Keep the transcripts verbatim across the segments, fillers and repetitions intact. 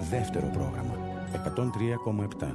δεύτερο πρόγραμμα εκατόν τρία κόμμα επτά.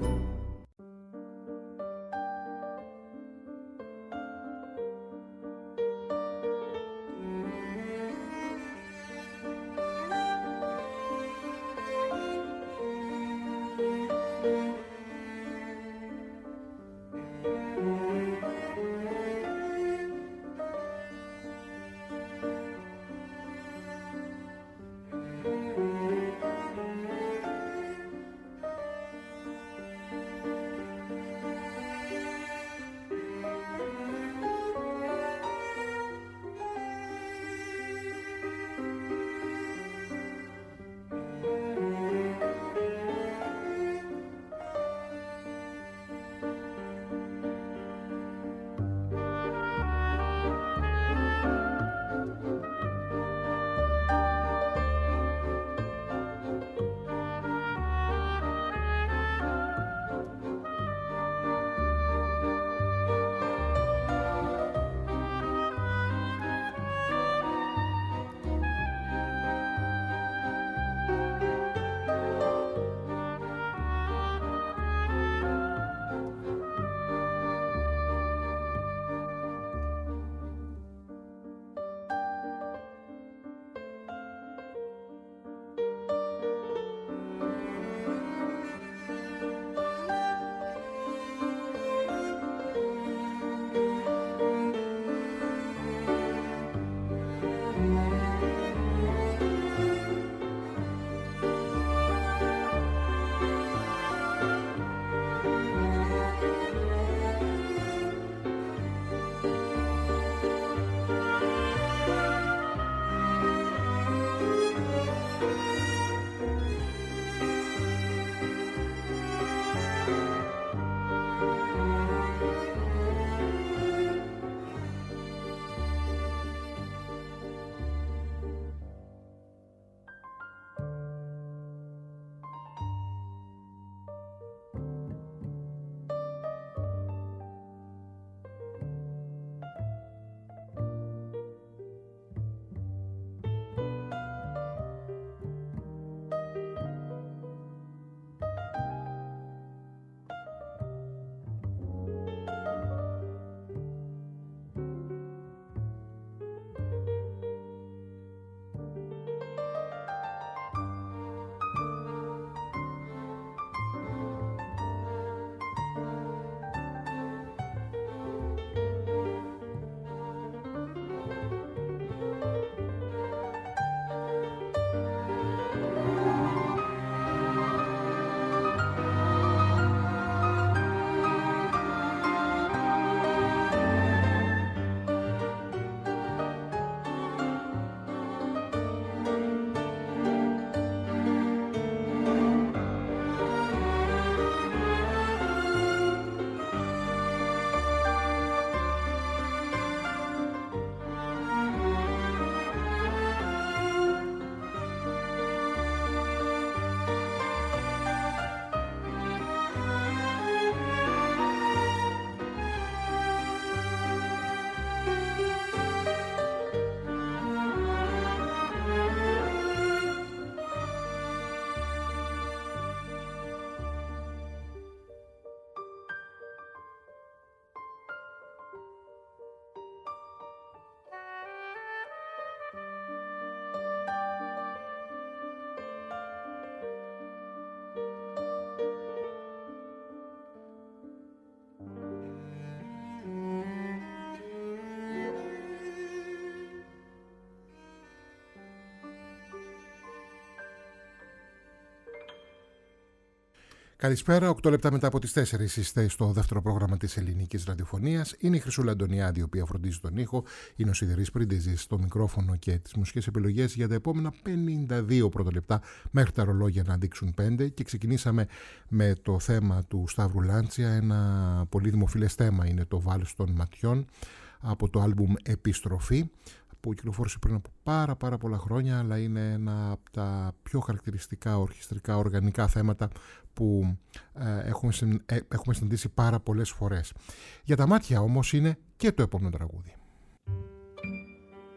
Καλησπέρα, οκτώ λεπτά μετά από τις τέσσερις είστε στο δεύτερο πρόγραμμα της ελληνικής ραδιοφωνίας. Είναι η Χρυσούλα Αντωνιάδη, η οποία φροντίζει τον ήχο. Είναι ο Σιδηρής Πρίντεζης στο μικρόφωνο και τις μουσικές επιλογές για τα επόμενα πενήντα δύο πρώτα λεπτά μέχρι τα ρολόγια να δείξουν πέντε. Και ξεκινήσαμε με το θέμα του Σταύρου Λάντσια. Ένα πολύ δημοφιλές θέμα είναι το Βάλς των Ματιών από το άλμπουμ Επιστροφή, που κυκλοφόρησε πριν από πάρα πάρα πολλά χρόνια, αλλά είναι ένα από τα πιο χαρακτηριστικά ορχιστρικά οργανικά θέματα που ε, έχουμε, ε, έχουμε συναντήσει πάρα πολλές φορές. Για τα μάτια όμως είναι και το επόμενο τραγούδι.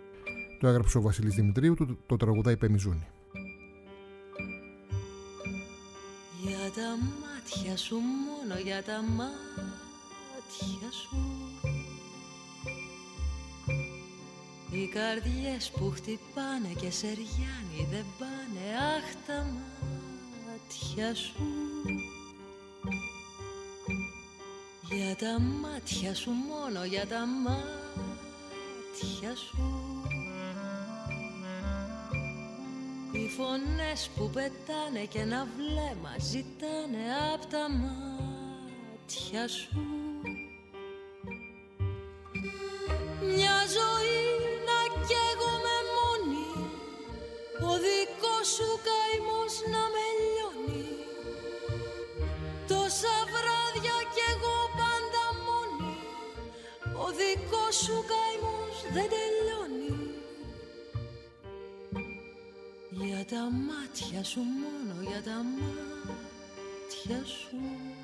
Το έγραψε ο Βασίλης Δημητρίου, το, το τραγουδάει Πεμιζούνι. Για τα μάτια σου, μόνο για τα μάτια σου. Οι καρδιές που χτυπάνε και σε ριάνει δεν πάνε. Αχ, τα μάτια σου. Για τα μάτια σου, μόνο για τα μάτια σου. Οι φωνές που πετάνε και ένα βλέμμα ζητάνε απ' τα μάτια σου. Μια ζωή να καίγομαι μόνη, ο δικός σου καημός να με λιώνει. Τόσα βράδια κι εγώ πάντα μόνη, ο δικός σου καημός δεν τελειώνει. Για τα μάτια σου, μόνο για τα μάτια σου.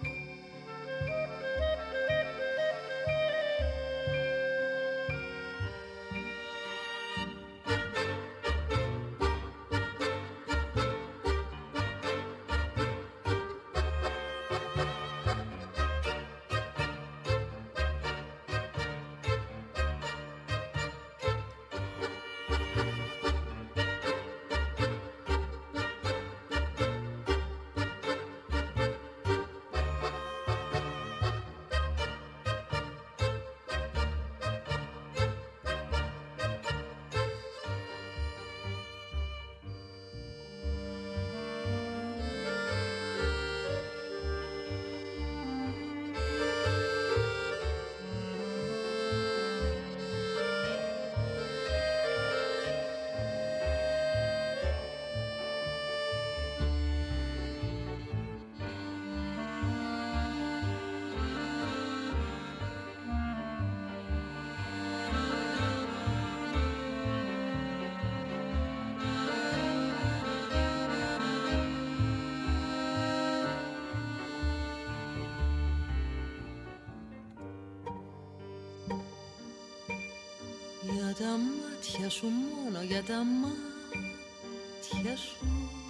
Για τα μάτια σου, μόνο για τα μάτια σου.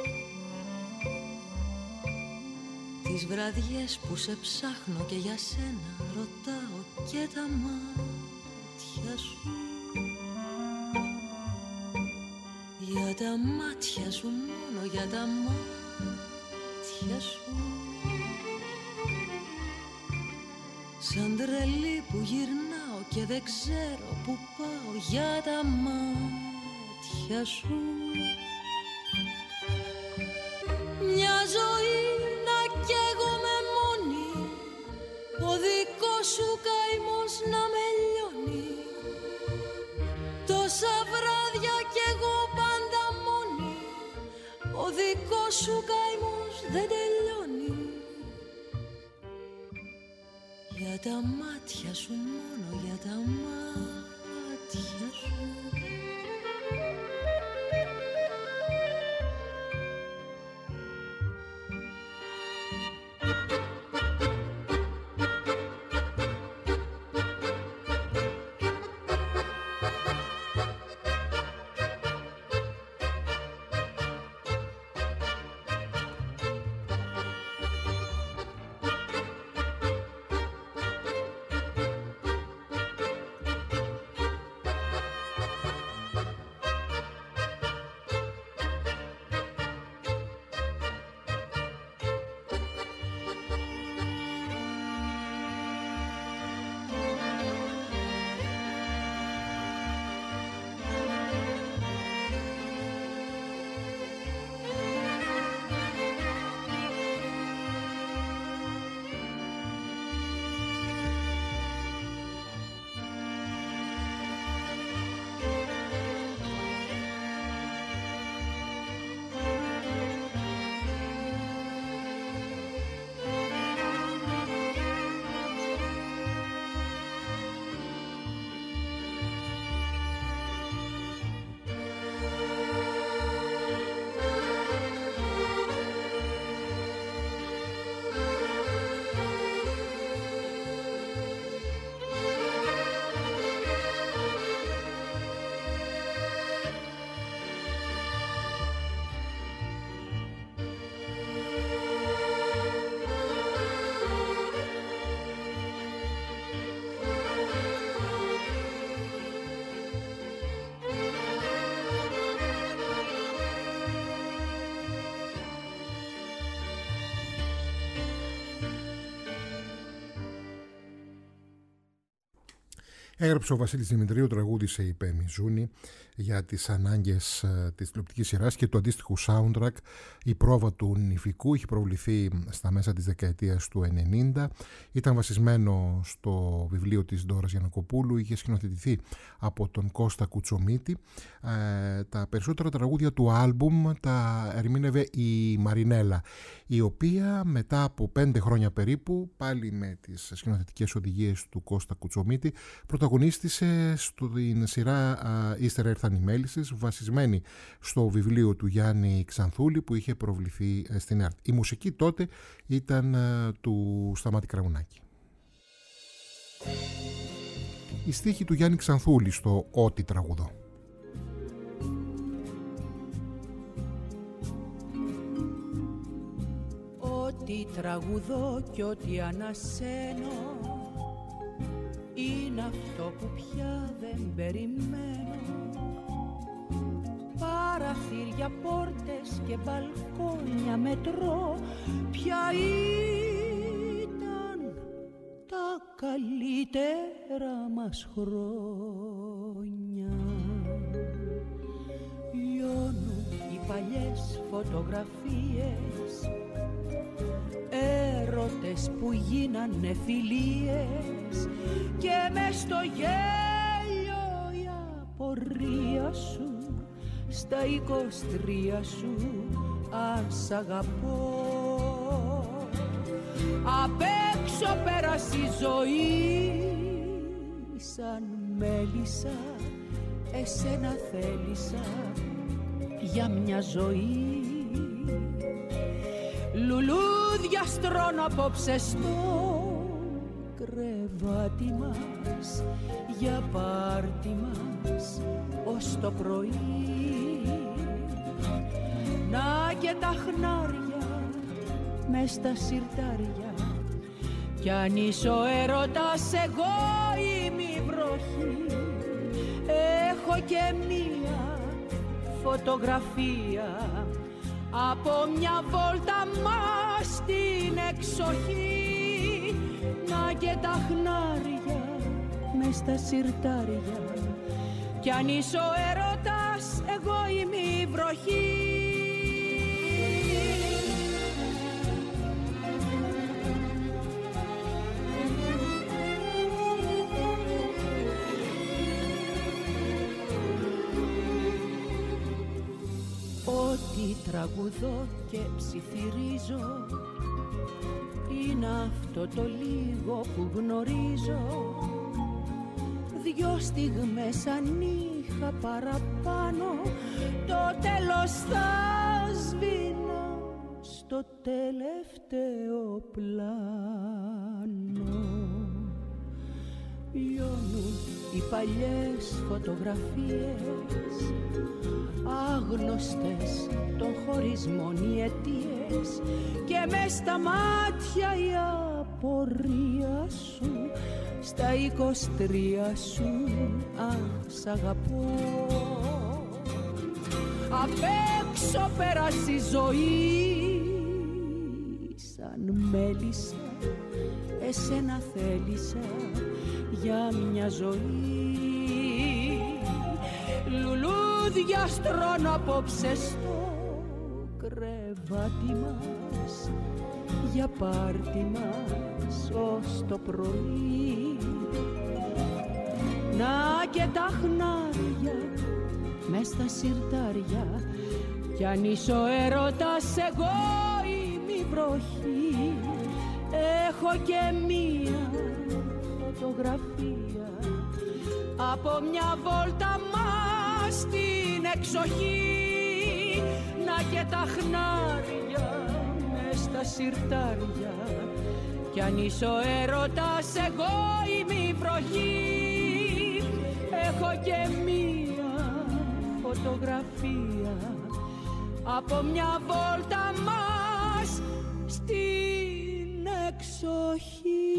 Τις βραδιές που σε ψάχνω και για σένα ρωτάω και τα μάτια σου. Για τα μάτια σου, μόνο για τα μάτια σου. Σαν τρελή που γυρνάω και δεν ξέρω που πάω για τα μάτια σου. Μια ζωή να καίγομαι μόνη, ο δικός σου καημός να με λιώνει. Τόσα βράδια κι εγώ πάντα μόνη, ο δικός σου καημός δεν τελειώνει. Για τα μάτια σου, μόνο για τα μάτια σου. Έγραψε ο Βασίλης Δημητρίου, τραγούδισε η Πέμη Ζούνη για τις ανάγκες της τηλεοπτικής σειράς και του αντίστοιχου soundtrack. Η πρόβα του Νηφικού είχε προβληθεί στα μέσα της δεκαετίας του ενενήντα. Ήταν βασισμένο στο βιβλίο της Ντόρας Γιαννακοπούλου, είχε σκηνοθετηθεί από τον Κώστα Κουτσομίτη. Ε, τα περισσότερα τραγούδια του άλμπουμ τα ερμήνευε η Μαρινέλα, η οποία μετά από πέντε χρόνια περίπου, πάλι με τις σκηνοθετικές οδηγίες του Κώστα Κουτσομίτη, πρωταγωνίστησε στην σειρά Ύστερα ήρθαν οι Μέλισσες, βασισμένη στο βιβλίο του Γιάννη Ξανθούλη που είχε προβληθεί στην ΕΡΤ. Η μουσική τότε ήταν του Σταμάτη Κραουνάκη. Η στίχη του Γιάννη Ξανθούλη στο «Ό,τι τραγουδώ». Ό,τι τραγουδώ κι ό,τι ανασένω είναι αυτό που πια δεν περιμένω. Παραθύρια, πόρτες και μπαλκόνια μετρώ, ποια ήταν τα καλύτερα μας χρόνια. Λιώνουν οι παλιές φωτογραφίες, έρωτες που γίνανε φιλίες, και μες στο γέλιο η απορία σου, στα εικοστρία σου αν σ' αγαπώ. Απ' έξω πέρασε η ζωή σαν μέλισσα, εσένα θέλησα για μια ζωή. Λουλούδια στρώνω απόψε στο κρεβάτι μας, για πάρτι μας ως το πρωί. Να και τα χνάρια μες στα σιρτάρια, κι αν είσαι ο έρωτας εγώ είμαι η βροχή. Έχω και μία φωτογραφία από μια βόλτα μας στην εξοχή. Να και τα χνάρια μες στα σιρτάρια, κι αν είσαι ο έρωτας εγώ είμαι η βροχή. Ό,τι τραγουδώ και ψιθυρίζω είναι αυτό το λίγο που γνωρίζω. Δυο στιγμές αν είχα παραπάνω, το τέλος θα σβήνω στο τελευταίο πλάνο. Λιώνουν οι παλιές φωτογραφίες, άγνωστες των χωρισμών οι αιτίες, και μες στα μάτια η απορία σου, στα εικοστρία σου αν σ' αγαπώ. Απ' έξω πέρασε η ζωή σαν μέλισσα, εσένα θέλησα για μια ζωή. Λουλούδια στρώνω απόψε στο κρεβάτι μας, για πάρτι μας ως το πρωί. Να και τα χνάρια μες στα σιρτάρια, κι αν είσαι ο έρωτας εγώ είμαι η βροχή. Έχω και μία φωτογραφία από μια βόλτα μας στην εξοχή. Να και τα χνάρια μες στα σιρτάρια, κι αν είσαι ο έρωτας εγώ είμαι η βροχή. Έχω και μία φωτογραφία από μια βόλτα μας στην εξοχή.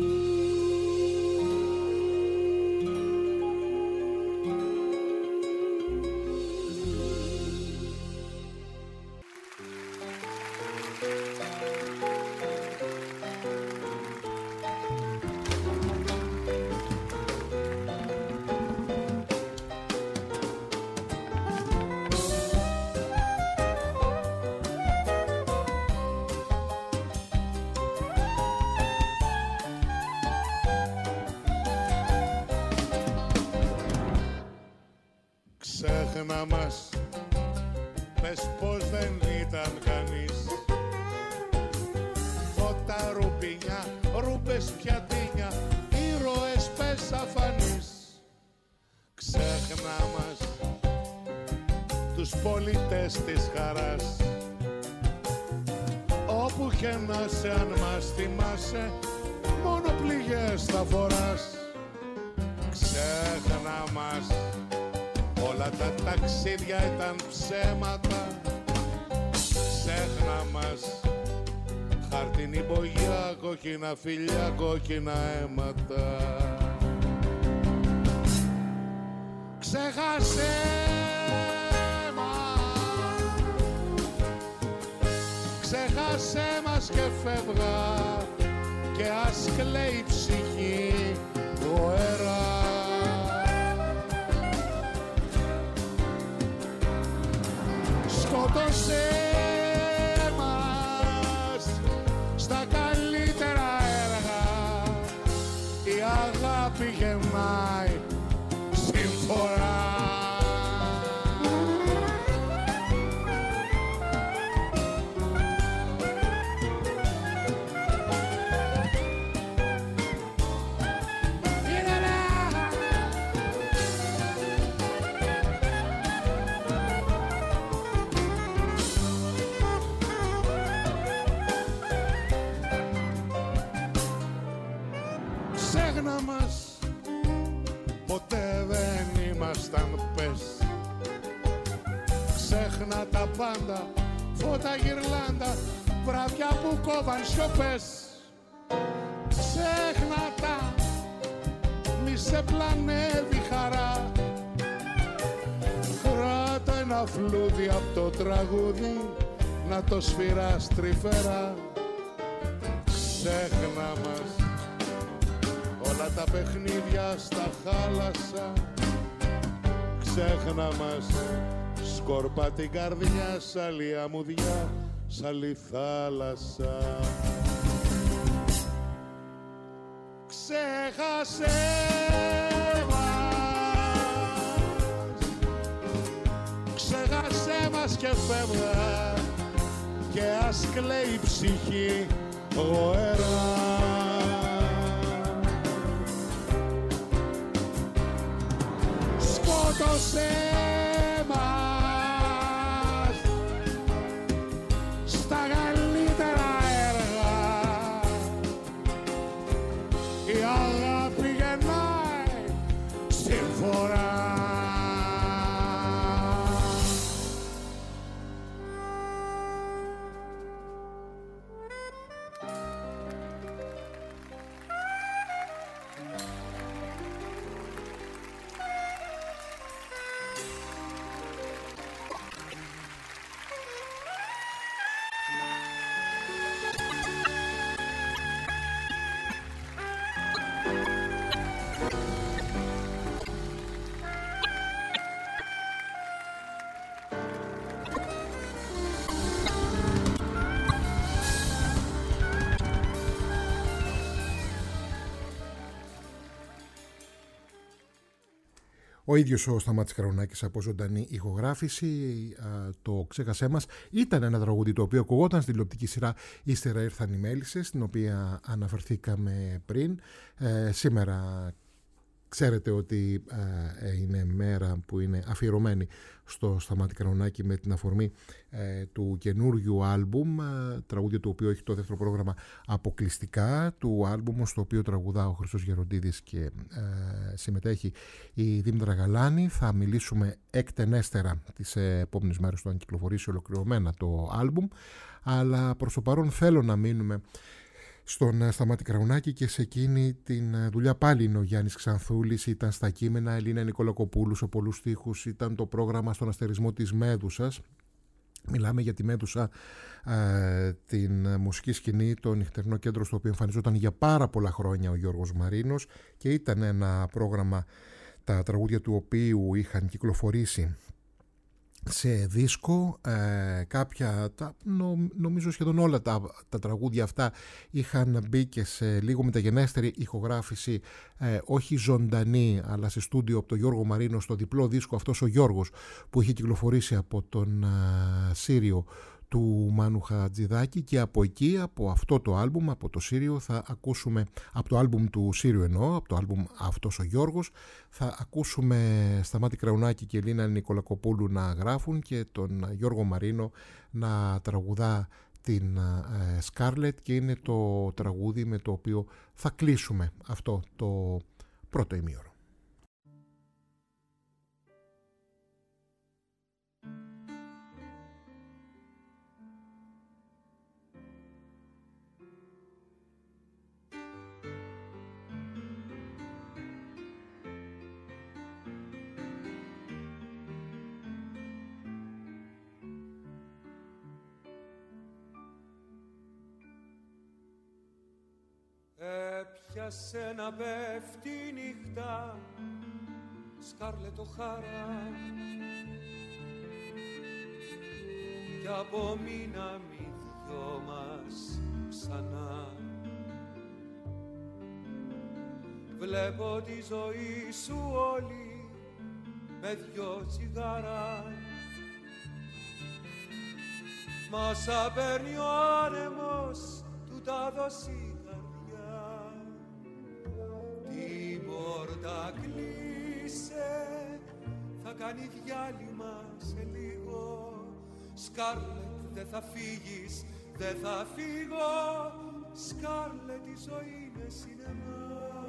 ξέχνα μας, πες πως δεν ήταν κανείς. Φώτα ρουπινιά, ρούπες πιατίνια, ήρωες πες αφανείς. Ξέχνα μας τους πολίτες της χαράς, όπου και να σε αν μας θυμάσαι, μόνο πληγές θα φοράς. Ξέχνα μας, όλα τα ταξίδια ήταν ψέματα. Ξέχνα μας, χαρτινή μπογιά, κόκκινα φιλιά, κόκκινα αίματα. Ξέχασε μας, ξέχασε μας και φεύγα, και ας κλαίει η ψυχή γοέρα. Σκότωσε μας στα καλύτερα έργα, η αγάπη γεμάει συμφορά. Ξέχνα μας, ποτέ δεν ήμασταν πες. Ξέχνα τα πάντα, φώτα γυρλάντα, βράδια που κόβαν σιωπές. Ξέχνα τα, μη σε πλανεύει χαρά. Κράτα ένα φλούδι απ' το τραγούδι, να το σφυράς τρυφερά. Ξέχνα μας όλα τα παιχνίδια στα χάλασα. Ξέχνα μας, σκόρπα την καρδιά, σ' άλλη αμμουδιά, σ' άλλη θάλασσα. Ξέχασε μας, ξέχασε μας και φεύγα, και ας κλαίει η ψυχή γοέρα. Σκότωσε μας στα καλύτερα έργα, η αγάπη γεννάει συμφορά. Ο ίδιος ο Σταμάτης Καρονάκης από ζωντανή ηχογράφηση, το «Ξέχασέ μας», ήταν ένα τραγούδι το οποίο ακουγόταν στη τηλεοπτική σειρά «Ύστερα ήρθαν οι Μέλισσες», στην οποία αναφερθήκαμε πριν. Ε, σήμερα ξέρετε ότι ε, είναι μέρα που είναι αφιερωμένη στο Σταμάτη Καρονάκη με την αφορμή ε, του καινούριου άλμπουμ, ε, τραγούδιο το οποίο έχει το δεύτερο πρόγραμμα αποκλειστικά του άλμπουμ, στο οποίο τραγουδά ο Χρήστος Γεροντίδης και ε, συμμετέχει η Δήμητρα Γαλάνη. Θα μιλήσουμε εκτενέστερα τις επόμενες μέρες όταν κυκλοφορήσει ολοκληρωμένα το άλμπουμ, αλλά προς το παρόν θέλω να μείνουμε στον Σταμάτη Καρονάκη και σε εκείνη την δουλειά. Πάλι είναι ο Γιάννης Ξανθούλης, ήταν στα κείμενα, Ελίνα Νικολακοπούλου σε πολλούς στίχους, ήταν το πρόγραμμα στον αστερισμό της Μέδουσας. Μιλάμε για τη Μέδουσα, ε, την μουσική σκηνή, το νυχτερινό κέντρο στο οποίο εμφανιζόταν για πάρα πολλά χρόνια ο Γιώργος Μαρίνος, και ήταν ένα πρόγραμμα τα τραγούδια του οποίου είχαν κυκλοφορήσει σε δίσκο. Ε, κάποια, τα, νο, νομίζω σχεδόν όλα τα, τα τραγούδια αυτά είχαν μπει και σε λίγο μεταγενέστερη ηχογράφηση, ε, όχι ζωντανή αλλά σε στούντιο από τον Γιώργο Μαρίνο, στο διπλό δίσκο αυτός ο Γιώργος που είχε κυκλοφορήσει από τον ε, Σύριο του Μάνου Χατζηδάκη, και από εκεί, από αυτό το άλμπουμ, από το Σύριο θα ακούσουμε, από το άλμπουμ του Σύριο εννοώ, από το άλμπουμ αυτός ο Γιώργος, θα ακούσουμε Σταμάτη Κραουνάκη και Ελίνα Νικολακοπούλου να γράφουν και τον Γιώργο Μαρίνο να τραγουδά την Σκάρλετ, και είναι το τραγούδι με το οποίο θα κλείσουμε αυτό το πρώτο ημίωρο. Έπιασε να πέφτει η νύχτα, Σκάρλετο χαρά, κι απομείναμε οι δυο μας ξανά. Βλέπω τη ζωή σου όλη με δυο τσιγάρα, μας απέρνει ο άνεμος του τα δώσει. Τα κλείσε, θα κάνει διάλειμμα σε λίγο. Σκάρλετ, δεν θα φύγεις, δεν θα φύγω. Σκάρλετ, η ζωή είναι σινεμά.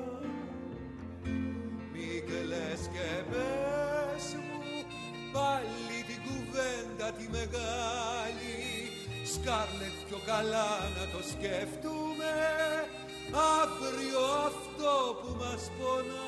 Μη κλαις και πες μου πάλι την κουβέντα τη μεγάλη. Σκάρλετ, πιο καλά να το σκεφτούμε αύριο αυτό που μας πονά.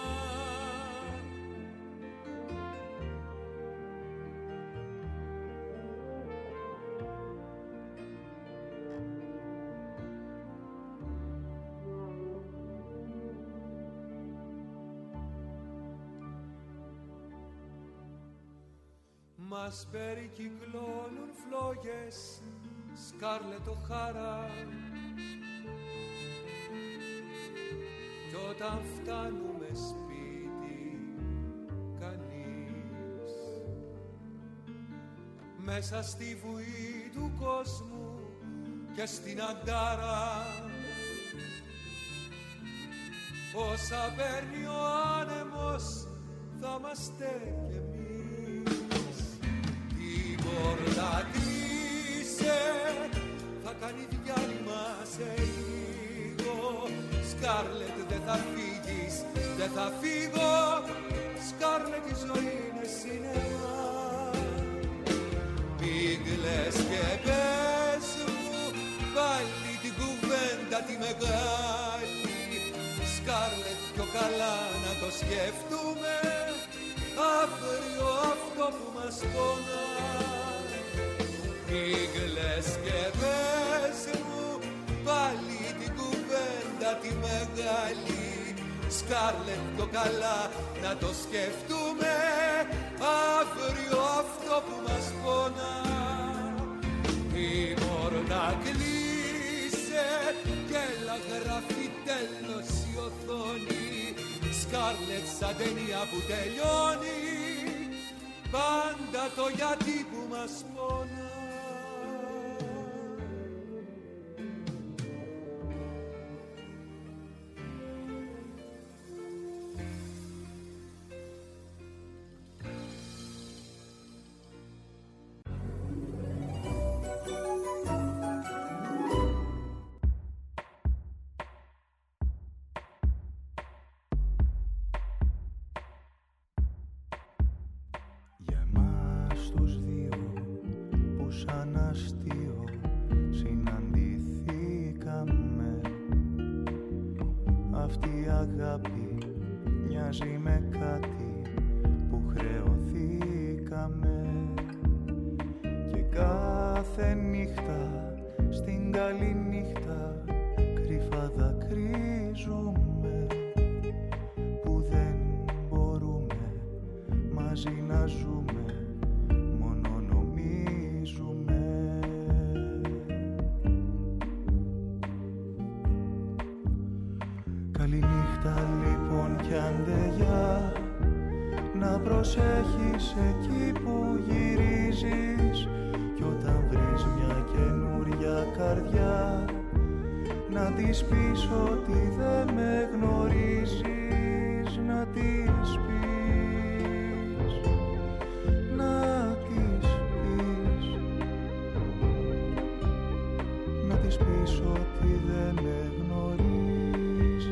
Μας περικυκλώνουν φλόγες, Σκάρλετο χαρά, κι όταν φτάνουμε σπίτι κανείς, μέσα στη βουή του κόσμου και στην αντάρα, όσα παίρνει ο άνεμος θα είμαστε κι εμείς. Την πόρτα κλείσε, θα κάνει διάλειμμα σε λίγο. Σκάρλετ, δεν θα φύγεις, δεν θα φύγω. Σκάρλετ, η ζωή είναι σινεμά. Μην κλαις και πες μου πάλι την κουβέντα τη μεγάλη. Σκάρλετ, πιο καλά να το σκεφτούμε αύριο αυτό που μας πονά. Μην κλαις και πες μου πάλι την κουβέντα τη μεγάλη. Σκάρλετ, πιο καλά να το σκεφτούμε αύριο αυτό που μας πονά. Η πόρτα κλείσε και έλα γράφει τέλος η οθόνη. Σκάρλετ, σαν ταινία που τελειώνει, πάντα το γιατί που μας πονά. Μαζί να ζούμε, μόνο προσέχεις εκεί που γυρίζεις κι όταν βρεις μια καινούρια καρδιά να της πεις ότι δεν με γνωρίζεις, να της πεις, να της πεις, να της πεις ότι δεν με γνωρίζεις.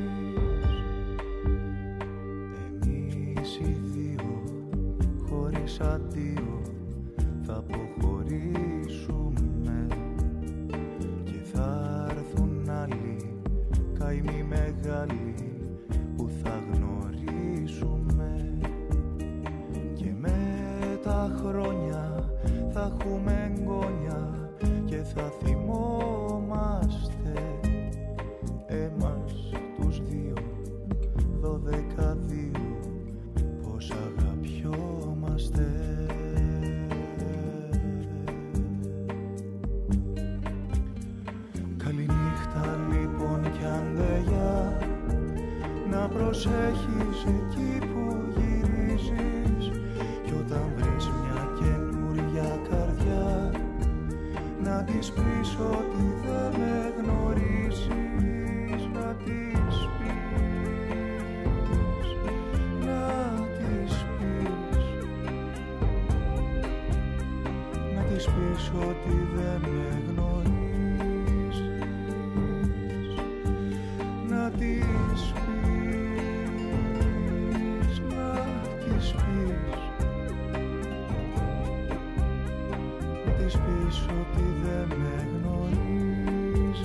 Εμείς οι δύο χωρίς αντίο θα αποχωρήσουμε και θα έρθουν άλλοι καημοί μεγάλοι που θα γνωρίσουμε και με τα χρόνια θα έχουμε εγγόνια και θα θυμόμαστε εμάς τους δύο, δώδεκα δύο, πως αγαπιόμαστε. Καληνύχτα λοιπόν κι αντεγιά, να προσέχεις εκεί που γυρίζεις κι όταν βρεις μια καινούρια καρδιά να της πεις ότι δεν με γνωρίζεις, να της πεις, να της πεις, να της πεις ότι δεν με γνωρίζεις, να της πεις, να της πεις, να της πεις ότι δεν με γνωρίζεις.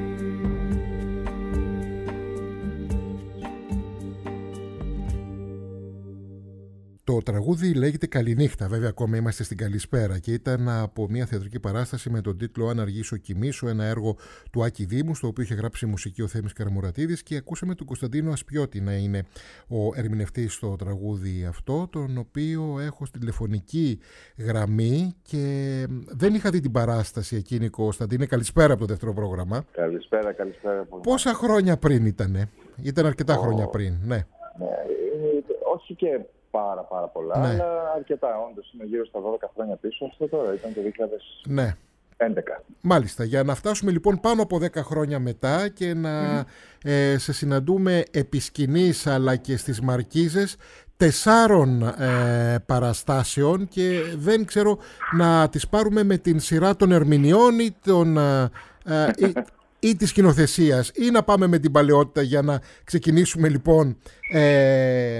Το τραγούδι λέγεται Καληνύχτα, βέβαια ακόμα είμαστε στην Καλησπέρα και ήταν από μια θεατρική παράσταση με τον τίτλο «Αν αργήσω κοιμήσω», ένα έργο του Άκη Δήμου, στο οποίο είχε γράψει μουσική ο Θέμης Καραμουρατίδης, και ακούσαμε τον Κωνσταντίνο Ασπιώτη να είναι ο ερμηνευτής στο τραγούδι αυτό, τον οποίο έχω στην τηλεφωνική γραμμή και δεν είχα δει την παράσταση εκείνη. Κωνσταντίνε, καλησπέρα από το δεύτερο πρόγραμμα. Καλησπέρα, καλησπέρα. Πόσα χρόνια πριν ήτανε? Ήταν αρκετά oh. χρόνια πριν, ναι. Ναι, όχι και πάρα πάρα πολλά, ναι, αλλά αρκετά. Όντως είναι γύρω στα δώδεκα χρόνια πίσω. Αυτό τώρα ήταν το δύο χιλιάδες έντεκα. Ναι. Μάλιστα. Για να φτάσουμε λοιπόν πάνω από δέκα χρόνια μετά και να mm. ε, σε συναντούμε επί σκηνής αλλά και στις Μαρκίζες τεσσάρων ε, παραστάσεων, και δεν ξέρω να τις πάρουμε με την σειρά των ερμηνεών ή των... Ε, ε, ή, ή της σκηνοθεσίας, ή να πάμε με την παλαιότητα για να ξεκινήσουμε λοιπόν ε,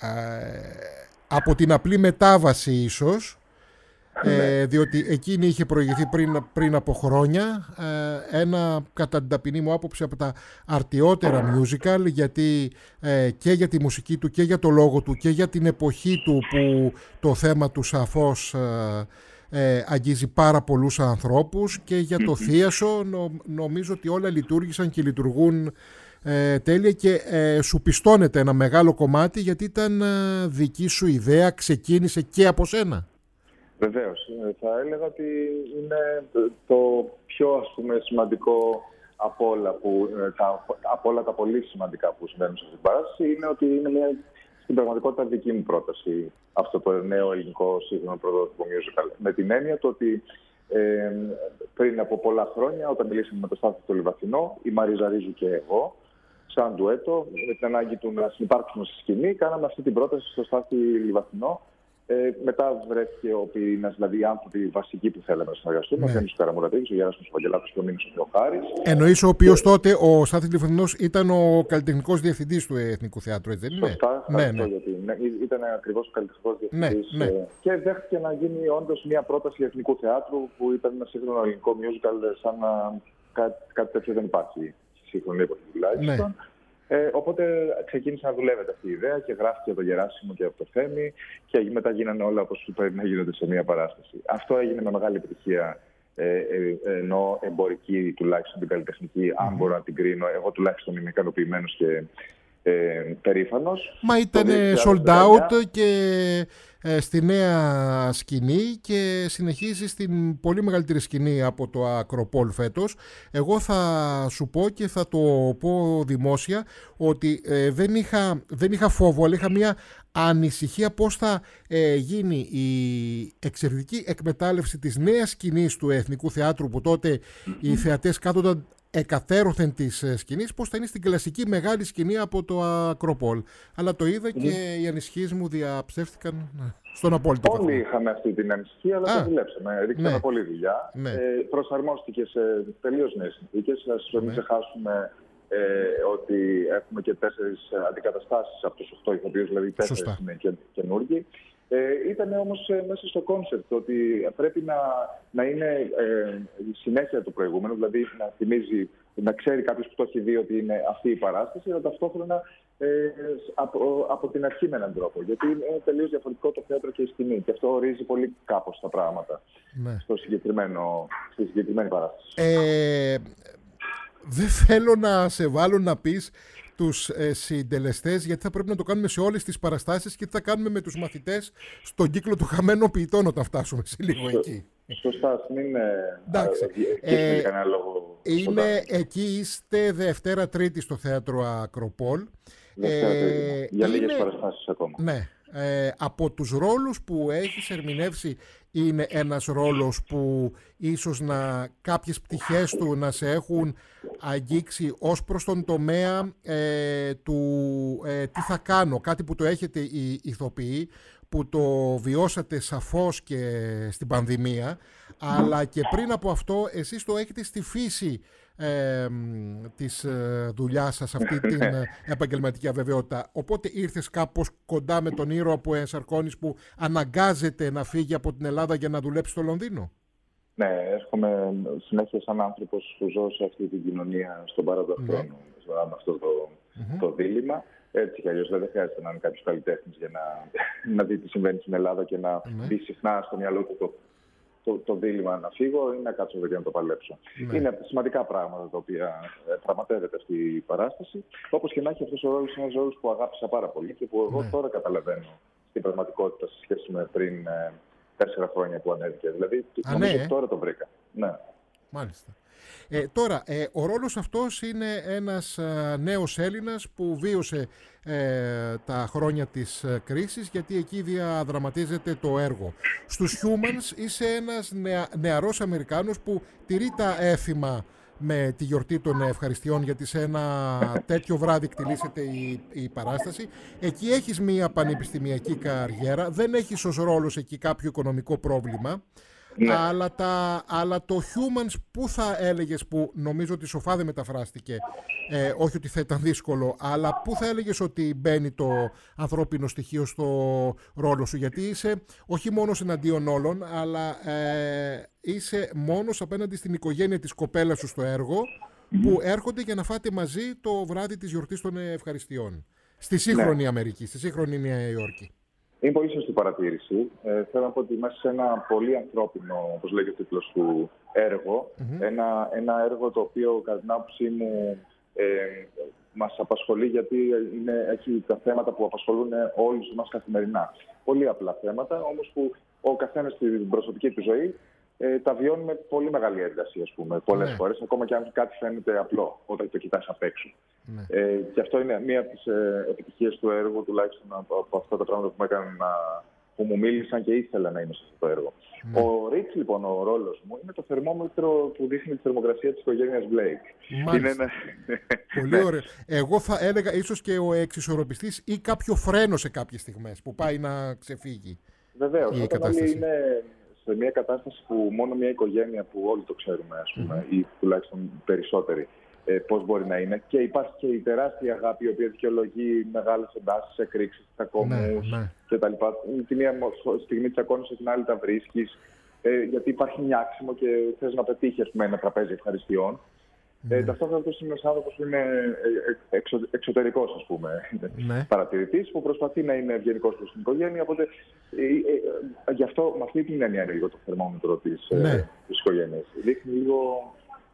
από την απλή μετάβαση ίσως, ε, διότι εκείνη είχε προηγηθεί πριν, πριν από χρόνια, ε, ένα κατά την ταπεινή μου άποψη από τα αρτιότερα musical, γιατί ε, και για τη μουσική του και για το λόγο του και για την εποχή του, που το θέμα του σαφώς ε, ε, αγγίζει πάρα πολλούς ανθρώπους, και για το θίασο νο, νομίζω ότι όλα λειτουργήσαν και λειτουργούν Ε, τέλεια, και ε, σου πιστώνεται ένα μεγάλο κομμάτι, γιατί ήταν ε, δική σου ιδέα, ξεκίνησε και από σένα. Βεβαίως. Θα έλεγα ότι είναι το πιο, ας πούμε, σημαντικό από όλα, που, τα, από όλα τα πολύ σημαντικά που συμβαίνουν σε αυτή την παράσταση, είναι ότι είναι μια, στην πραγματικότητα, δική μου πρόταση αυτό το νέο ελληνικό σύγχρονο πρωτότυπο musical. Με την έννοια του ότι ε, πριν από πολλά χρόνια, όταν μιλήσαμε με το Στάθη το Λιβαθινό, η Μαρίζα Ρίζου και εγώ, σαν ντουέτο, με την ανάγκη του να συνυπάρξουμε στη σκηνή, κάναμε αυτή την πρόταση στο Στάθη Λιβαθινό. Ε, μετά βρέθηκε ο πυρήνας, δηλαδή οι άνθρωποι βασικοί που θέλαμε να συνεργαστούμε. Ναι. Ο Θέμης Καραμουρατίδης, ο Γέρασμος Βαγγελάτος και ο Μήνος ο Χάρης. Εννοείς ο οποίος τότε, ο Στάθης Λιβαθινός, ήταν ο καλλιτεχνικός διευθυντής του Εθνικού Θεάτρου, έτσι δεν είναι? Σωστά, ναι, ναι. Γιατί, ναι, ήταν ακριβώς ο καλλιτεχνικός διευθυντής. Ναι, ναι. Και δέχτηκε να γίνει όντως μια πρόταση Εθνικού Θεάτρου, που ήταν ένα σύγχρονο ελληνικό musical, σαν να κάτι, κάτι τέτοιο δεν υπάρχει στη σύγχρονη εποχή τουλάχιστον. Ναι. Ε, οπότε ξεκίνησε να δουλεύεται αυτή η ιδέα και γράφτηκε από το Γεράσιμο και από το Θέμη, και μετά γίνανε όλα όπως πρέπει να γίνονται σε μια παράσταση. Αυτό έγινε με μεγάλη επιτυχία, ε, ε, ενώ εμπορική, τουλάχιστον την καλλιτεχνική, mm-hmm. αν μπορώ να την κρίνω. Εγώ τουλάχιστον είμαι ικανοποιημένος και ε, περήφανος. Μα ήταν sold out και ε, στη νέα σκηνή και συνεχίζει στην πολύ μεγαλύτερη σκηνή από το Ακροπόλ φέτος. Εγώ θα σου πω και θα το πω δημόσια ότι ε, δεν, είχα, δεν είχα φόβο, αλλά είχα μια ανησυχία πώς θα ε, γίνει η εξαιρετική εκμετάλλευση της νέας σκηνής του Εθνικού Θεάτρου, που τότε οι θεατές κάθονταν εκατέρωθεν της σκηνής, πώς θα είναι στην κλασική μεγάλη σκηνή από το Ακροπόλ. Αλλά το είδα και οι ανησυχίες μου διαψεύτηκαν στον απόλυτο βαθμό. Όλοι είχαμε αυτή την ανησυχία, αλλά Α, το δουλέψαμε. Ρίξαμε ναι. πολλή δουλειά. Ναι. Ε, προσαρμόστηκε σε τελείως νέες συνθήκες. Ας μην ναι. ξεχάσουμε ε, ότι έχουμε και τέσσερις αντικαταστάσεις από τους οχτώ ηθοποιούς, δηλαδή τέσσερις Σωστά. είναι και, καινούργοι. Ε, ήταν όμως ε, μέσα στο κόνσεπτ ότι πρέπει να, να είναι ε, η συνέχεια του προηγούμενου, δηλαδή να θυμίζει, να ξέρει κάποιος που το έχει δει ότι είναι αυτή η παράσταση, αλλά ταυτόχρονα ε, από, από την αρχή με έναν τρόπο. Γιατί είναι τελείως διαφορετικό το θέατρο και η σκηνή. Και αυτό ορίζει πολύ κάπως τα πράγματα ναι. στο συγκεκριμένο, στη συγκεκριμένη παράσταση. Ε, δεν θέλω να σε βάλω να πεις τους ε, συντελεστές, γιατί θα πρέπει να το κάνουμε σε όλες τις παραστάσεις και τι θα κάνουμε με τους μαθητές στον κύκλο του χαμένων ποιητών όταν φτάσουμε σε λίγο Σω, εκεί. Σωστά, μην είναι ε, κανένα λόγο. Είναι εκεί, είστε Δευτέρα Τρίτη στο Θέατρο Ακροπόλ. Δευτέρα Τρίτη, για είναι, λίγες παραστάσεις ακόμα. Ναι. Ε, από τους ρόλους που έχεις ερμηνεύσει, είναι ένας ρόλος που ίσως να κάποιες πτυχές του να σε έχουν αγγίξει ως προς τον τομέα ε, του ε, τι θα κάνω, κάτι που το έχετε οι ηθοποιοί, που το βιώσατε σαφώς και στην πανδημία, αλλά και πριν από αυτό εσείς το έχετε στη φύση ε, της ε, δουλειάς σας, αυτή την ε, επαγγελματική αβεβαιότητα. Οπότε ήρθες κάπως κοντά με τον ήρωα που ενσαρκώνεις, που αναγκάζεται να φύγει από την Ελλάδα για να δουλέψει στο Λονδίνο. Ναι, έρχομαι συνέχεια σαν άνθρωπος που ζω σε αυτή την κοινωνία στον παρόντα χρόνο, με αυτό το, mm-hmm. το δίλημμα. Έτσι κι αλλιώς δεν χρειάζεται να είναι κάποιος καλλιτέχνης για να, να δει τι συμβαίνει στην Ελλάδα και να mm-hmm. δει συχνά στο μυαλό του το, το, το δίλημμα να φύγω ή να κάτσω εδώ και να το παλέψω. Mm-hmm. Είναι από τα σημαντικά πράγματα τα οποία πραγματεύεται αυτή η παράσταση. Όπως και να έχει, αυτός ο ρόλος είναι ένας ρόλος που αγάπησα πάρα πολύ και που εγώ mm-hmm. τώρα καταλαβαίνω στην πραγματικότητα σε σχέση με πριν ε, τέσσερα χρόνια που ανέβηκε. Δηλαδή, Α, νομίζω ναι, τώρα το βρήκα. Ναι. Μάλιστα. Ε, τώρα, ε, ο ρόλος αυτός είναι ένας ε, νέος Έλληνας που βίωσε ε, τα χρόνια της ε, κρίσης, γιατί εκεί διαδραματίζεται το έργο. Στους Humans είσαι ένας νεα, νεαρός Αμερικάνος που τηρεί τα έθιμα με τη γιορτή των ευχαριστειών, γιατί σε ένα τέτοιο βράδυ κτηλήσεται η, η παράσταση. Εκεί έχεις μία πανεπιστημιακή καριέρα, δεν έχεις ως ρόλος εκεί κάποιο οικονομικό πρόβλημα. Ναι. Αλλά, τα, αλλά το Humans, πού θα έλεγες, που νομίζω ότι σοφά δεν μεταφράστηκε, ε, όχι ότι θα ήταν δύσκολο, αλλά πού θα έλεγες ότι μπαίνει το ανθρώπινο στοιχείο στο ρόλο σου? Γιατί είσαι όχι μόνος εναντίον όλων, αλλά ε, είσαι μόνος απέναντι στην οικογένεια της κοπέλας σου στο έργο, mm-hmm. που έρχονται για να φάτε μαζί το βράδυ της γιορτής των ευχαριστειών. Στη σύγχρονη ναι. Αμερική, στη σύγχρονη Νέα Υόρκη. Είναι πολύ σωστή παρατήρηση. Ε, θέλω να πω ότι μέσα σε ένα πολύ ανθρώπινο, όπως λέγει ο τίτλος του, έργο, mm-hmm. ένα, ένα έργο το οποίο κατά την άποψή μου ε, μας απασχολεί, γιατί είναι, έχει τα θέματα που απασχολούν όλους μας καθημερινά. Πολύ απλά θέματα, όμως που ο καθένας στην προσωπική του ζωή ε, τα βιώνει με πολύ μεγάλη ένταση, ας πούμε, πολλές ναι. φορές, ακόμα και αν κάτι φαίνεται απλό όταν το κοιτάς απ' έξω. Ναι. Ε, και αυτό είναι μία από τις ε, επιτυχίες του έργου, τουλάχιστον από, από αυτά τα πράγματα που μου έκαναν να, που μου μίλησαν και ήθελα να είμαι σε αυτό το έργο. Ναι. Ο Ρίτς, λοιπόν, ο ρόλος μου, είναι το θερμόμετρο που δείχνει τη θερμοκρασία της οικογένειας Blake. Είναι ένα... Πολύ ωραίο. Εγώ θα έλεγα ίσως και ο εξισορροπιστής ή κάποιο φρένο σε κάποιες στιγμές που πάει να ξεφύγει. Βεβαίως. Όταν όλοι είναι σε μια κατάσταση που μόνο μια οικογένεια που όλοι το ξέρουμε, ας πούμε, mm. ή τουλάχιστον περισσότεροι, ε, πώς μπορεί να είναι. Και υπάρχει και η τεράστια αγάπη, η οποία δικαιολογεί μεγάλες εντάσεις, εκρήξεις, τσακωμούς ναι, ναι. κτλ. Τη μία στιγμή τσακώνεσαι, την άλλη τα βρίσκεις, ε, γιατί υπάρχει νιάξιμο και θες να πετύχει, ας πούμε, ένα τραπέζι ευχαριστειών. Ναι. Ε, ταυτόχρονα αυτός είναι ένας άνθρωπος που είναι εξω, εξωτερικός, ας πούμε, ναι. παρατηρητής, που προσπαθεί να είναι ευγενικός προς την οικογένεια. Οπότε ε, ε, ε, γι' αυτό με αυτή την έννοια είναι λίγο το θερμόμετρο της, ναι. ε, της οικογένειας. Δείχνει λίγο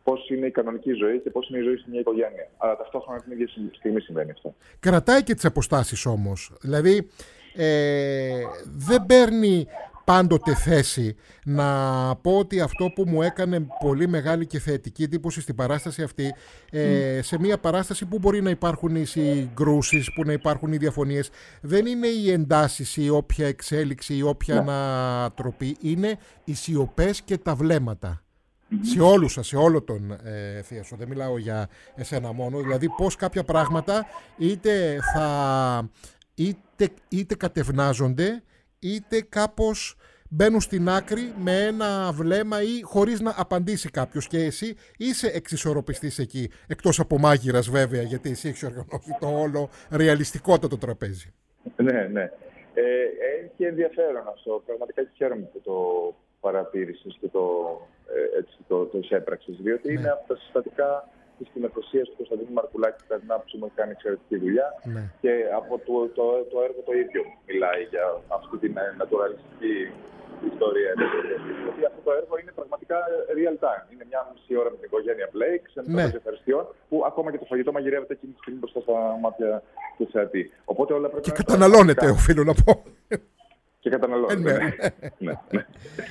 πώς είναι η κανονική ζωή και πώς είναι η ζωή στην μια οικογένεια. Αλλά ταυτόχρονα την ίδια στιγμή συμβαίνει αυτό. Κρατάει και τις αποστάσεις όμως. Δηλαδή ε, δεν παίρνει πάντοτε θέση. Να πω ότι αυτό που μου έκανε πολύ μεγάλη και θετική εντύπωση στην παράσταση αυτή, ε, mm. σε μια παράσταση που μπορεί να υπάρχουν οι συγκρούσεις, που να υπάρχουν οι διαφωνίες, δεν είναι οι εντάσεις, η όποια εξέλιξη, η όποια yeah. ανατροπή, είναι οι σιωπές και τα βλέμματα. Mm-hmm. Σε όλους σας, σε όλο τον ε, Θίασο, δεν μιλάω για εσένα μόνο, δηλαδή πώς κάποια πράγματα είτε θα είτε, είτε κατευνάζονται, είτε κάπως μπαίνουν στην άκρη με ένα βλέμμα ή χωρίς να απαντήσει κάποιος. Και εσύ είσαι εξισορροπιστής εκεί, εκτός από μάγειρας βέβαια, γιατί εσύ έχεις οργανώσει το όλο ρεαλιστικότατο τραπέζι. Ναι, ναι. Ε, έχει ενδιαφέρον αυτό. Πραγματικά χαίρομαι που το παρατήρησες και το, ε, έτσι, το, το εισέπραξες, διότι ναι. είναι από τα συστατικά της σκηνοθεσίας του Κωνσταντίνου Μαρκουλάκη, κατά την άποψή μου, έχει κάνει εξαιρετική δουλειά. Ναι. Και από το, το, το έργο το ίδιο μιλάει για αυτή την naturalιστική ιστορία. Γιατί αυτό το έργο είναι πραγματικά real time. Είναι μια μισή ώρα με την οικογένεια Blake, σε ένα ναι. ευχαριστειών, που ακόμα και το φαγητό μαγειρεύεται εκείνη τη στιγμή μπροστά στα μάτια του θεατή. Οπότε όλα πρέπει και να καταναλώνεται, οφείλω να πω. Και καταναλώνεται. ναι. ναι. ναι.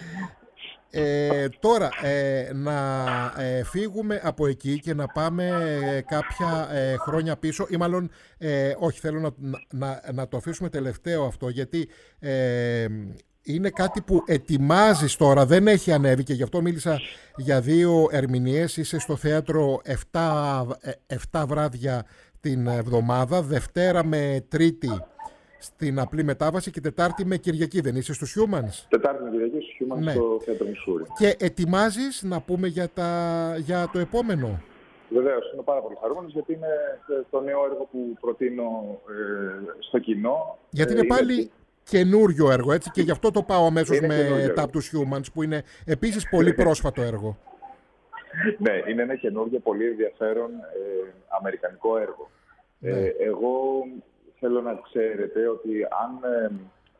Ε, τώρα, ε, να ε, φύγουμε από εκεί και να πάμε ε, κάποια ε, χρόνια πίσω, ή μάλλον, ε, όχι, θέλω να, να, να το αφήσουμε τελευταίο αυτό, γιατί ε, είναι κάτι που ετοιμάζεις τώρα, δεν έχει ανέβει και γι' αυτό μίλησα για δύο ερμηνείες. Είσαι στο θέατρο επτά βράδια την εβδομάδα, Δευτέρα με Τρίτη στην απλή μετάβαση και Τετάρτη με Κυριακή, δεν είσαι στους Humans? Τετάρτη με Κυριακή στους Humans, ναι. στο θέατρο Μισούρη. Και ετοιμάζεις να πούμε για, τα, για το επόμενο? Βεβαίως, είμαι πάρα πολύ χαρούμενος, γιατί είναι το νέο έργο που προτείνω ε, στο κοινό. Γιατί είναι, είναι πάλι καινούριο έργο, έτσι, και γι' αυτό το πάω αμέσως με τα τους Humans, που είναι επίσης πολύ πρόσφατο έργο. Ναι, είναι ένα καινούριο, πολύ ενδιαφέρον ε, αμερικανικό έργο. Ναι. Ε, εγώ θέλω να ξέρετε ότι αν ε,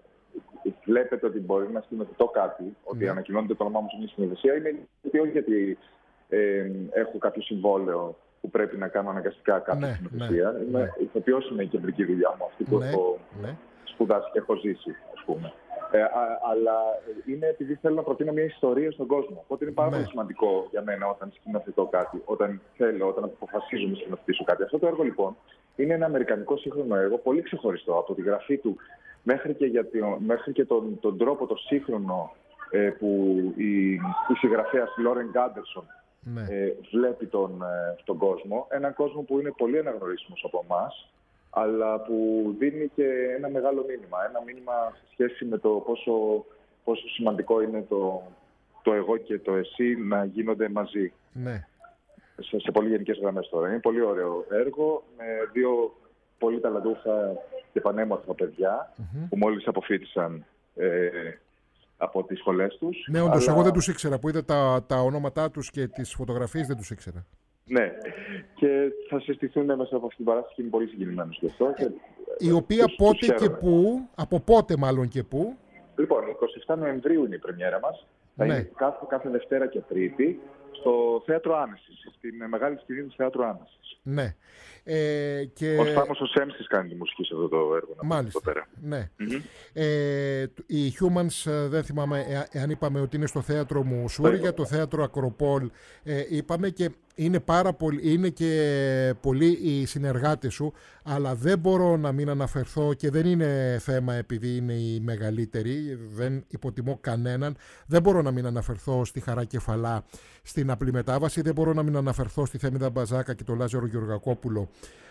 βλέπετε ότι μπορεί να σκηνοθετώ κάτι, ναι. ότι ανακοινώνεται το όνομά μου σε μια σκηνοθεσία, είναι γιατί όχι γιατί ε, έχω κάποιο συμβόλαιο που πρέπει να κάνω αναγκαστικά κάποια ναι, σκηνοθεσία. Ναι, είμαι ναι. ηθοποιός, είναι η κεντρική δουλειά μου, αυτή που ναι, έχω ναι. σπουδάσει και έχω ζήσει, ας πούμε. Ε, α, αλλά είναι επειδή θέλω να προτείνω μια ιστορία στον κόσμο. Οπότε είναι πάρα ναι. πολύ σημαντικό για μένα όταν σκηνοθετώ κάτι, όταν θέλω, όταν αποφασίζω να σκηνοθετήσω κάτι. Αυτό το έργο λοιπόν είναι ένα αμερικανικό σύγχρονο έργο, πολύ ξεχωριστό από τη γραφή του μέχρι και, για το, μέχρι και τον, τον τρόπο, το σύγχρονο ε, που η, η συγγραφέας Λόρεν Γκάντερσον ναι. ε, βλέπει τον, ε, τον κόσμο. Έναν κόσμο που είναι πολύ αναγνωρίσιμος από εμάς, αλλά που δίνει και ένα μεγάλο μήνυμα. Ένα μήνυμα σε σχέση με το πόσο, πόσο σημαντικό είναι το, το εγώ και το εσύ να γίνονται μαζί. Ναι. Σε, σε πολύ γενικές γραμμές τώρα. Είναι πολύ ωραίο έργο με δύο πολύ ταλαντούχα και πανέμορφα παιδιά mm-hmm. που μόλις αποφοίτησαν ε, από τις σχολές τους. Ναι, όντως, αλλά... εγώ δεν τους ήξερα. Που είδα τα, τα ονόματά τους και τις φωτογραφίες, δεν τους ήξερα. Ναι, και θα συστηθούν μέσα από αυτήν την παράσταση και είναι πολύ συγκεκριμένος γι' αυτό. Και, η οποία τους, πότε τους και πού, από πότε μάλλον και πού? Λοιπόν, εικοστή εβδόμη Νοεμβρίου είναι η πρεμιέρα μας. Θα ναι. είναι κάθε, κάθε Δευτέρα και Τρίτη στο Θέατρο Άνεσης, στην μεγάλη σκηνή του Θέατρου Άνεσης. Ναι. Ε, και... Ο Στάμος ο Σέμσης κάνει τη μουσική σε αυτό το έργο. Μάλιστα. Πέρα. Ναι. Mm-hmm. Ε, οι Humans, δεν θυμάμαι εάν είπαμε ότι είναι στο Θέατρο Μουσούρη, για το Θέατρο Ακροπόλ ε, είπαμε, και είναι, πάρα πολύ, είναι και πολλοί οι συνεργάτες σου, αλλά δεν μπορώ να μην αναφερθώ, και δεν είναι θέμα επειδή είναι οι μεγαλύτεροι, δεν υποτιμώ κανέναν, δεν μπορώ να μην αναφερθώ στη Χαρά Κεφαλά στην απλή μετάβαση, δεν μπορώ να μην αναφερθώ στη Θέμηδα Μπαζάκα και τον Λάζαρο Γεωργακόπουλο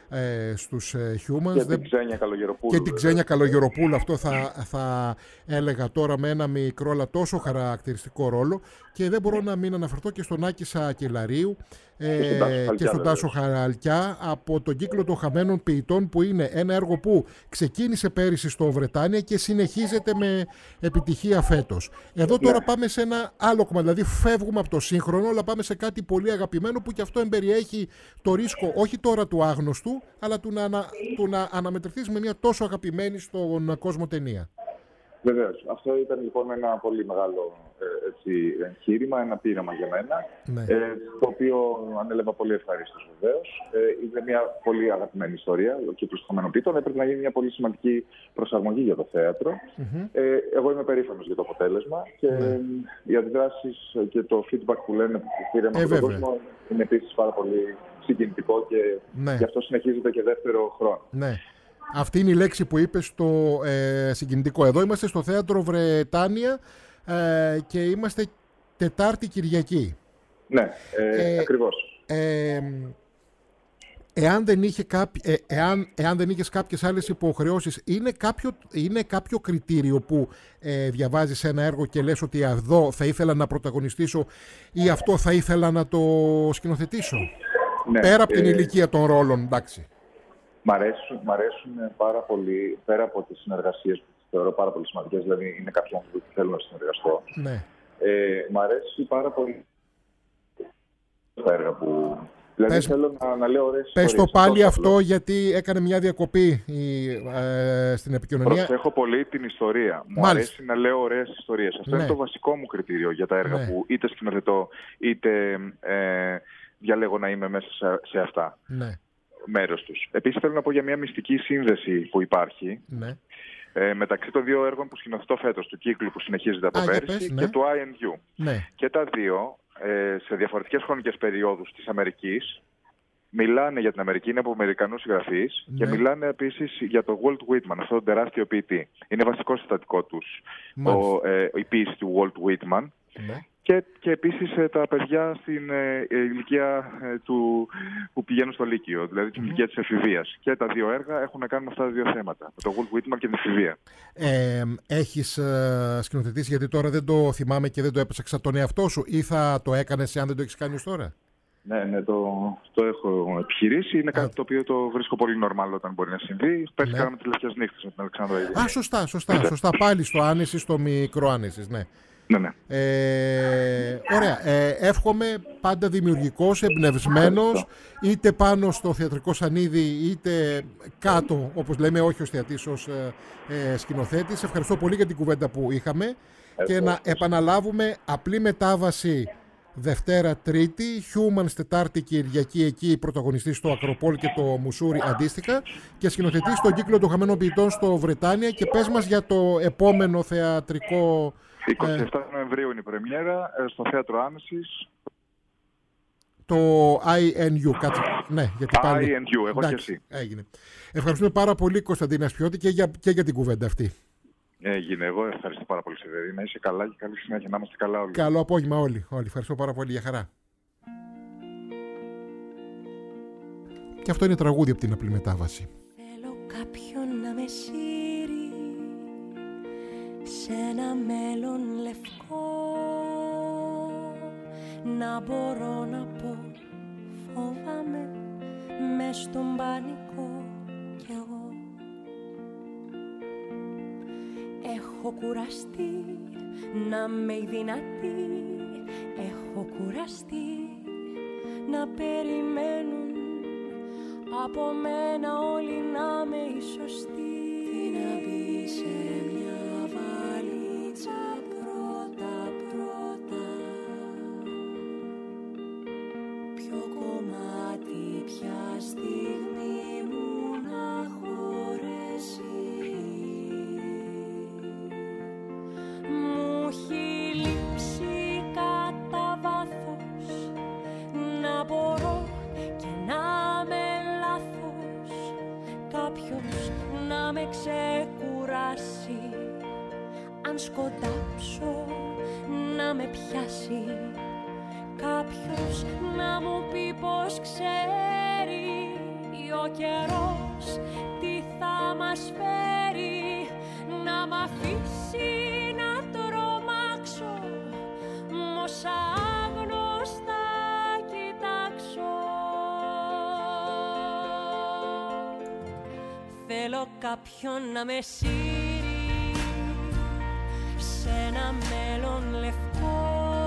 ε, στους ε, Humans. Και την Ξένια Καλογεροπούλου. Και την Ξένια Καλογεροπούλου, αυτό θα, θα έλεγα τώρα, με ένα μικρό αλλά τόσο χαρακτηριστικό ρόλο. Και δεν μπορώ να μην αναφερθώ και στον Άκη Σακελαρίου ε, και στον Τάσο Χαραλκιά από τον κύκλο των Χαμένων Ποιητών, που είναι ένα έργο που ξεκίνησε πέρυσι στο Βρετάνια και συνεχίζεται με επιτυχία φέτος. Εδώ τώρα yeah. πάμε σε ένα άλλο κομμάτι, δηλαδή φεύγουμε από το σύγχρονο, αλλά πάμε σε κάτι πολύ αγαπημένο που και αυτό εμπεριέχει το ρίσκο όχι τώρα του άγνωστου, αλλά του να, του να αναμετρηθείς με μια τόσο αγαπημένη στον κόσμο ταινία. Βεβαίως. Αυτό ήταν λοιπόν ένα πολύ μεγάλο έτσι, εγχείρημα, ένα πείραμα για μένα, ναι. ε, το οποίο ανέλαβα πολύ ευχαρίστως βεβαίως. Ε, είναι μια πολύ αγαπημένη ιστορία, ο κύκλος των Χαμενοπίτων. Έπρεπε να γίνει μια πολύ σημαντική προσαρμογή για το θέατρο. Mm-hmm. Ε, εγώ είμαι περήφανος για το αποτέλεσμα και mm. οι αντιδράσεις και το feedback που λένε που πήραμε ε, από τον κόσμο είναι επίσης πάρα πολύ συγκινητικό και ναι. γι' αυτό συνεχίζεται και δεύτερο χρόνο. Ναι. Αυτή είναι η λέξη που είπες, στο ε, συγκινητικό. Εδώ είμαστε στο Θέατρο Βρετάνια ε, και είμαστε Τετάρτη Κυριακή. Ναι, ε, ε, ακριβώς. Ε, εάν, δεν είχε κάποι, ε, εάν, εάν δεν είχες κάποιες άλλες υποχρεώσεις, είναι κάποιο, είναι κάποιο κριτήριο που ε, διαβάζεις ένα έργο και λες ότι εδώ θα ήθελα να πρωταγωνιστήσω ή αυτό θα ήθελα να το σκηνοθετήσω? Ναι, πέρα από την ε, ηλικία των ρόλων, εντάξει. Μ' αρέσουν, μ' αρέσουν πάρα πολύ, πέρα από τις συνεργασίες που τις θεωρώ πάρα πολύ σημαντικές, δηλαδή είναι κάποιοι άνθρωποι που θέλουν να συνεργαστώ. Ναι. Ε, μ' αρέσει πάρα πολύ τα έργα που... Δηλαδή πες, θέλω να, να λέω ωραίες πες ιστορίες. το πάλι αυτό, αυτό γιατί έκανε μια διακοπή η, ε, στην επικοινωνία. Προσέχω πολύ την ιστορία. Μου Μάλιστα. αρέσει να λέω ωραίες ιστορίες. Αυτό ναι. είναι το βασικό μου κριτήριο για τα έργα ναι. που είτε σκηνοθετώ είτε ε, διαλέγω να είμαι μέσα σε, σε αυτά. Ναι. Μέρος τους. Επίσης θέλω να πω για μια μυστική σύνδεση που υπάρχει ναι. ε, μεταξύ των δύο έργων που σκηνοθετώ φέτος, του κύκλου που συνεχίζεται από Α, πέρσι πες, ναι. και του άι εν γιου. Ναι. Και τα δύο ε, σε διαφορετικές χρονικές περιόδους της Αμερικής μιλάνε για την Αμερική, είναι από Αμερικανούς συγγραφείς ναι. και μιλάνε επίσης για τον Walt Whitman, αυτό το τεράστιο ποιητή. Είναι βασικό συστατικό τους ο, ε, η ποίηση του Walt Whitman. Ναι. Και, και επίσης ε, τα παιδιά στην ε, ηλικία ε, του, που πηγαίνουν στο Λύκειο, δηλαδή την mm-hmm. ηλικία της εφηβείας. Και τα δύο έργα έχουν να κάνουν αυτά τα δύο θέματα, με τον Walt Whitman και την εφηβεία. Ε, έχεις ε, σκηνοθετήσει, γιατί τώρα δεν το θυμάμαι και δεν το έψαξα, τον εαυτό σου, ή θα το έκανες αν δεν το έχεις κάνει ως τώρα? Ναι, ναι, το, το έχω επιχειρήσει. Είναι κάτι Α. το οποίο το βρίσκω πολύ normal όταν μπορεί να συμβεί. Πέρσι ναι. κάναμε τις Λευκές Νύχτες με την Αλεξάνδρα. Α, σωστά, σωστά, σωστά. Πάλι στο Άνεσης, στο μικρό Άνεσης, ναι. Ναι, ναι. Ε, ωραία. Ε, εύχομαι πάντα δημιουργικός, εμπνευσμένος, είτε πάνω στο θεατρικό σανίδι, είτε κάτω, όπως λέμε, όχι ως θεατής, ως ε, ε, σκηνοθέτης. Ευχαριστώ πολύ για την κουβέντα που είχαμε. Ευχαριστώ. Και να επαναλάβουμε, απλή μετάβαση Δευτέρα Τρίτη, Humans Τετάρτη Κυριακή, εκεί πρωταγωνιστής στο Ακροπόλ και το Μουσούρι αντίστοιχα, και σκηνοθετής στον κύκλο των Χαμένων Ποιητών στο Βρετάνια. Και πες μας για το επόμενο θεατρικό... εικοστή εβδόμη Νοεμβρίου είναι η πρεμιέρα στο Θέατρο Άνεσης. Το άι εν γιου, κάτσε. Ναι, γιατί πάλι... άι εν γιου, εγώ εντάξει, και εσύ. Έγινε. Ευχαριστούμε πάρα πολύ, Κωνσταντίνα Ασπιώτη, και για, και για την κουβέντα αυτή. Έγινε. Εγώ ευχαριστώ πάρα πολύ, Σιδερή. Να είσαι καλά και καλή συνέχεια. Να είμαστε καλά όλοι. Καλό απόγευμα όλοι. όλοι. Ευχαριστώ πάρα πολύ. Για χαρά. Και αυτό είναι τραγούδι από την απλή μετάβαση. Θέλω κάποιον να με σύρει σε ένα μέλλον λευκό, να μπορώ να πω φοβάμαι μες στον πανικό κι εγώ. Έχω κουραστεί να είμαι η δυνατή, έχω κουραστεί να περιμένουν από μένα όλοι να είμαι η σωστή. Τι να μπει σε μια βαλίτσα πρώτα πρώτα, ποιο κομμάτι, ποια στιγμή μου να χωρέσει. Μου έχει λείψει κατά βάθος να μπορώ και να με λάθος, κάποιος να με ξεκουράσει, αν σκοντάψω να με πιάσει, κάποιος να μου πει πως ξέρει ο καιρός τι θα μας φέρει, να μ' αφήσει να τρομάξω, μ' όσα άγνωστα κοιτάξω. Θέλω κάποιον να με σύρει σε ένα μέλλον λευκό,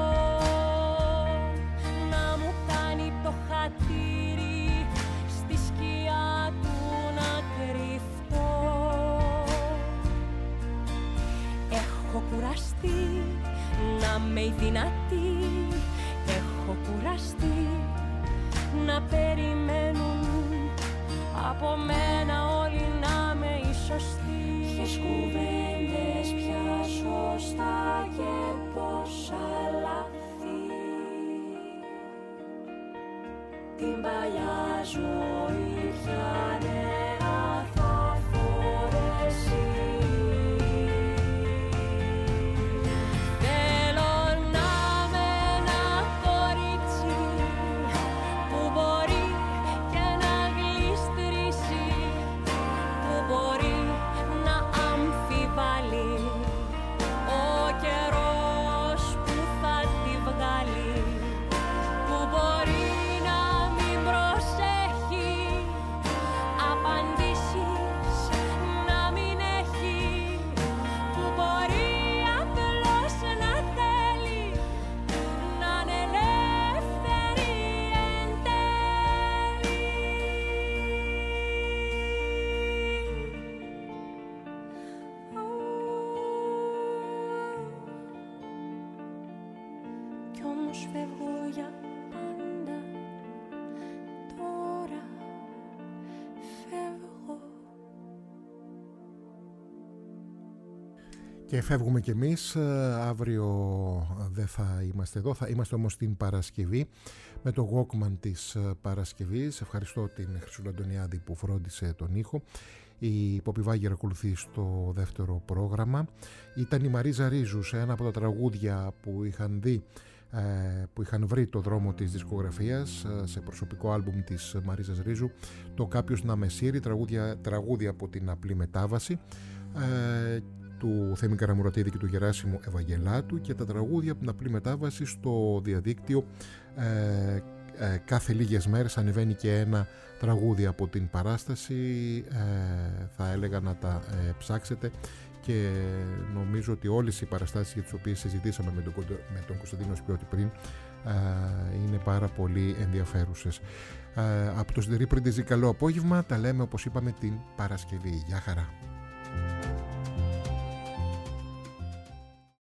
να μου κάνει το χατήρι στη σκιά του να κρυφτώ. Έχω κουραστεί να δυνατή. Έχω κουραστεί να περιμένουν από μένα όλοι να με οι σωστοί. Ποιες κουβέντες πια σωστά και πόσα λάθη. Την παλιά ζωή πια νέα θα φορέσει. Θέλω να με ένα κορίτσι που μπορεί και να γλιστρήσει, που μπορεί να αμφιβάλλει ο καιρός που θα τη βγάλει, που μπορεί να μην προσέχει απαντήσεις, να μην έχει, που μπορεί απλώς να θέλει να είναι ελεύθερη εν τέλει. Κι όμως φεύγω για πάντα, τώρα φεύγω. Και φεύγουμε κι εμείς. Αύριο δεν θα είμαστε εδώ, θα είμαστε όμως την Παρασκευή με το Walkman της Παρασκευής. Ευχαριστώ την Χρυσούλα Αντωνιάδη που φρόντισε τον ήχο. Η Πόπη Βάγγερ ακολουθεί στο δεύτερο πρόγραμμα. Ήταν η Μαρίζα Ρίζου σε ένα από τα τραγούδια που είχαν δει, που είχαν βρει το δρόμο της δισκογραφίας, σε προσωπικό άλμπουμ της Μαρίζας Ρίζου, το «Κάποιος να με σύρει», τραγούδια, τραγούδια από την απλή μετάβαση, ε, του Θέμη Καραμουρατίδη και του Γεράσιμου Ευαγγελάτου, και τα τραγούδια από την απλή μετάβαση στο διαδίκτυο. ε, ε, κάθε λίγες μέρες ανεβαίνει και ένα τραγούδι από την παράσταση, ε, θα έλεγα να τα ε, ψάξετε, και νομίζω ότι όλες οι παραστάσεις για τις οποίες συζητήσαμε με τον, με τον Κωνσταντίνο Σπιώτη πριν ε, είναι πάρα πολύ ενδιαφέρουσες. Ε, από το Σιδερή Πρίντεζη, καλό απόγευμα, τα λέμε όπως είπαμε την Παρασκευή. Γεια χαρά.